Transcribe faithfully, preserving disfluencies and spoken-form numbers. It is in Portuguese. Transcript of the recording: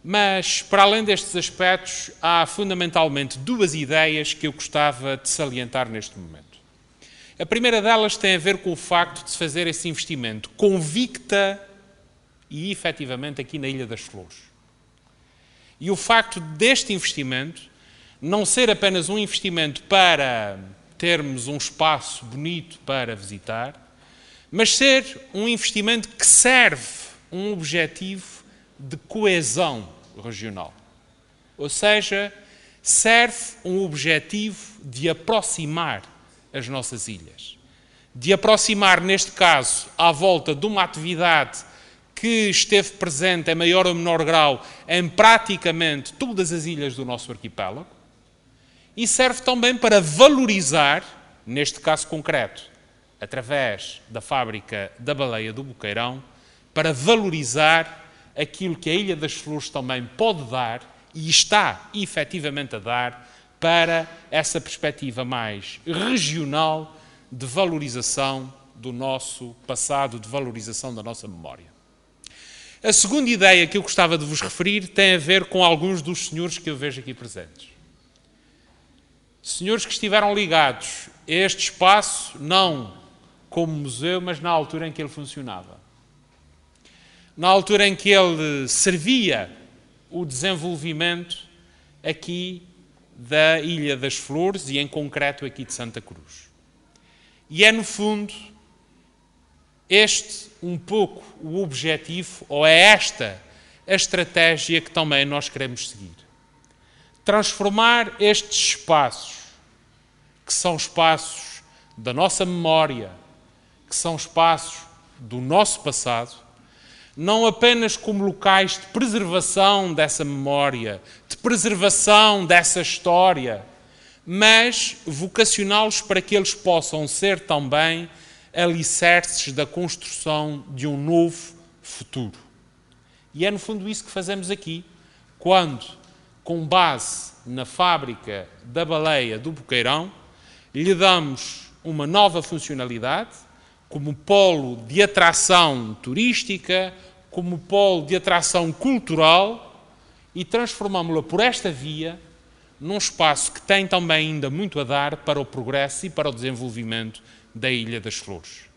Mas, para além destes aspectos, há fundamentalmente duas ideias que eu gostava de salientar neste momento. A primeira delas tem a ver com o facto de se fazer esse investimento convicta e efetivamente aqui na Ilha das Flores. E o facto deste investimento não ser apenas um investimento para termos um espaço bonito para visitar, mas ser um investimento que serve um objetivo de coesão regional. Ou seja, serve um objetivo de aproximar as nossas ilhas. De aproximar, neste caso, à volta de uma atividade que esteve presente em maior ou menor grau em praticamente todas as ilhas do nosso arquipélago, e serve também para valorizar, neste caso concreto, através da fábrica da Baleia do Boqueirão, para valorizar aquilo que a Ilha das Flores também pode dar e está efetivamente a dar para essa perspectiva mais regional de valorização do nosso passado, de valorização da nossa memória. A segunda ideia que eu gostava de vos referir tem a ver com alguns dos senhores que eu vejo aqui presentes. Senhores que estiveram ligados a este espaço, não como museu, mas na altura em que ele funcionava. Na altura em que ele servia o desenvolvimento aqui da Ilha das Flores e, em concreto, aqui de Santa Cruz. E é, no fundo, este um pouco o objetivo, ou é esta a estratégia que também nós queremos seguir. Transformar estes espaços, que são espaços da nossa memória, que são espaços do nosso passado, não apenas como locais de preservação dessa memória, de preservação dessa história, mas vocacioná-los para que eles possam ser também alicerces da construção de um novo futuro. E é no fundo isso que fazemos aqui, quando, com base na fábrica da Baleia do Boqueirão, lhe damos uma nova funcionalidade, como polo de atração turística, como polo de atração cultural, e transformamos-la por esta via num espaço que tem também ainda muito a dar para o progresso e para o desenvolvimento da Ilha das Flores.